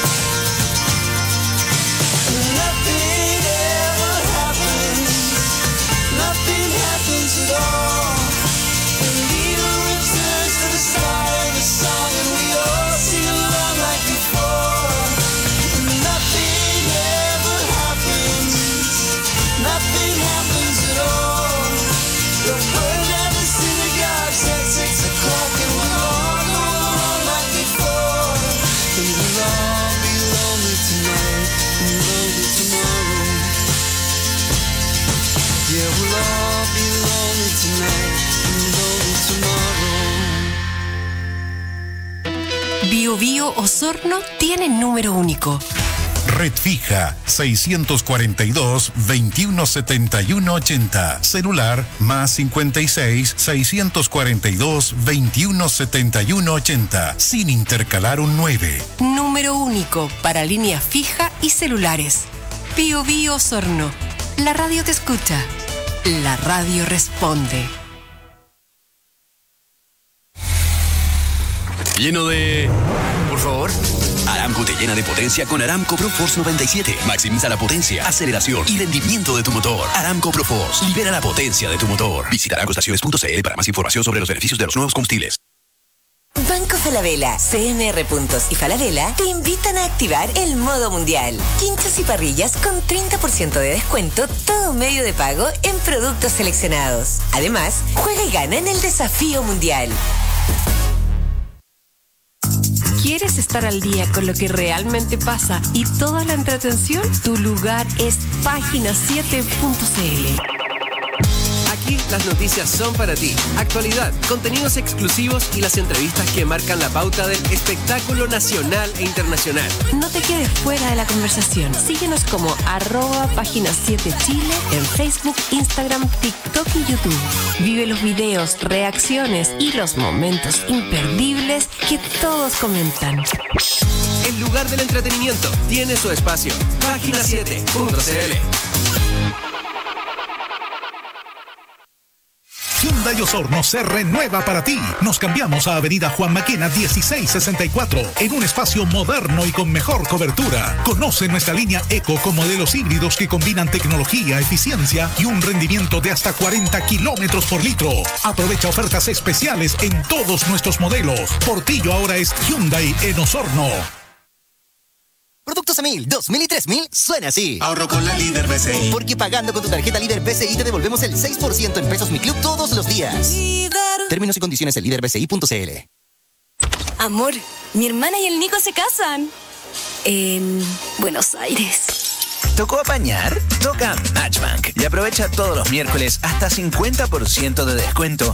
Nothing ever happens, nothing happens at all. The needle returns to the start of the song and we all sing along like before. Nothing ever happens, nothing happens at all. The word at the synagogues at six o'clock and we'll all go along like before. And we'll all be lonely tonight and lonely tomorrow. Yeah, we'll all be lonely tonight and lonely tomorrow. Bio Bio Osorno tiene número único. Red fija seiscientos cuarenta y dos, veintiuno setenta y uno ochenta. Celular más cincuenta y seis, seiscientos cuarenta y dos, veintiuno setenta y uno ochenta. Sin intercalar un nueve. Número único para línea fija y celulares. Bio Bio Osorno. La radio te escucha. La radio responde. Lleno de... Por favor. Aramco te llena de potencia con Aramco ProForce noventa y siete. Maximiza la potencia, aceleración y rendimiento de tu motor. Aramco ProForce. Libera la potencia de tu motor. Visita aramco estaciones punto c l para más información sobre los beneficios de los nuevos combustibles. Banco Falabella, C M R Puntos y Falabella te invitan a activar el modo mundial. Quinchos y parrillas con treinta por ciento de descuento, todo medio de pago en productos seleccionados. Además, juega y gana en el desafío mundial. ¿Quieres ¿Quieres estar al día con lo que realmente pasa y toda la entretención? Tu lugar es página siete punto c l. Aquí las noticias son para ti. Actualidad, contenidos exclusivos y las entrevistas que marcan la pauta del espectáculo nacional e internacional. No te quedes fuera de la conversación. Síguenos como arroba página siete Chile en Facebook, Instagram, TikTok y YouTube. Vive los videos, reacciones y los momentos imperdibles que todos comentan. El lugar del entretenimiento tiene su espacio. página siete punto c l. Hyundai Osorno se renueva para ti. Nos cambiamos a Avenida Juan Maquena dieciséis sesenta y cuatro en un espacio moderno y con mejor cobertura. Conoce nuestra línea Eco con modelos híbridos que combinan tecnología, eficiencia y un rendimiento de hasta cuarenta kilómetros por litro. Aprovecha ofertas especiales en todos nuestros modelos. Portillo ahora es Hyundai en Osorno. Productos Emil dos mil y tres mil suena así. Ahorro con la Líder B C I. Porque pagando con tu tarjeta Líder B C I te devolvemos el seis por ciento en Pesos Mi Club todos los días. Líder. Términos y condiciones en líder b c i punto c l. Amor, mi hermana y el Nico se casan. En Buenos Aires. ¿Tocó apañar? Toca Matchbank y aprovecha todos los miércoles hasta cincuenta por ciento de descuento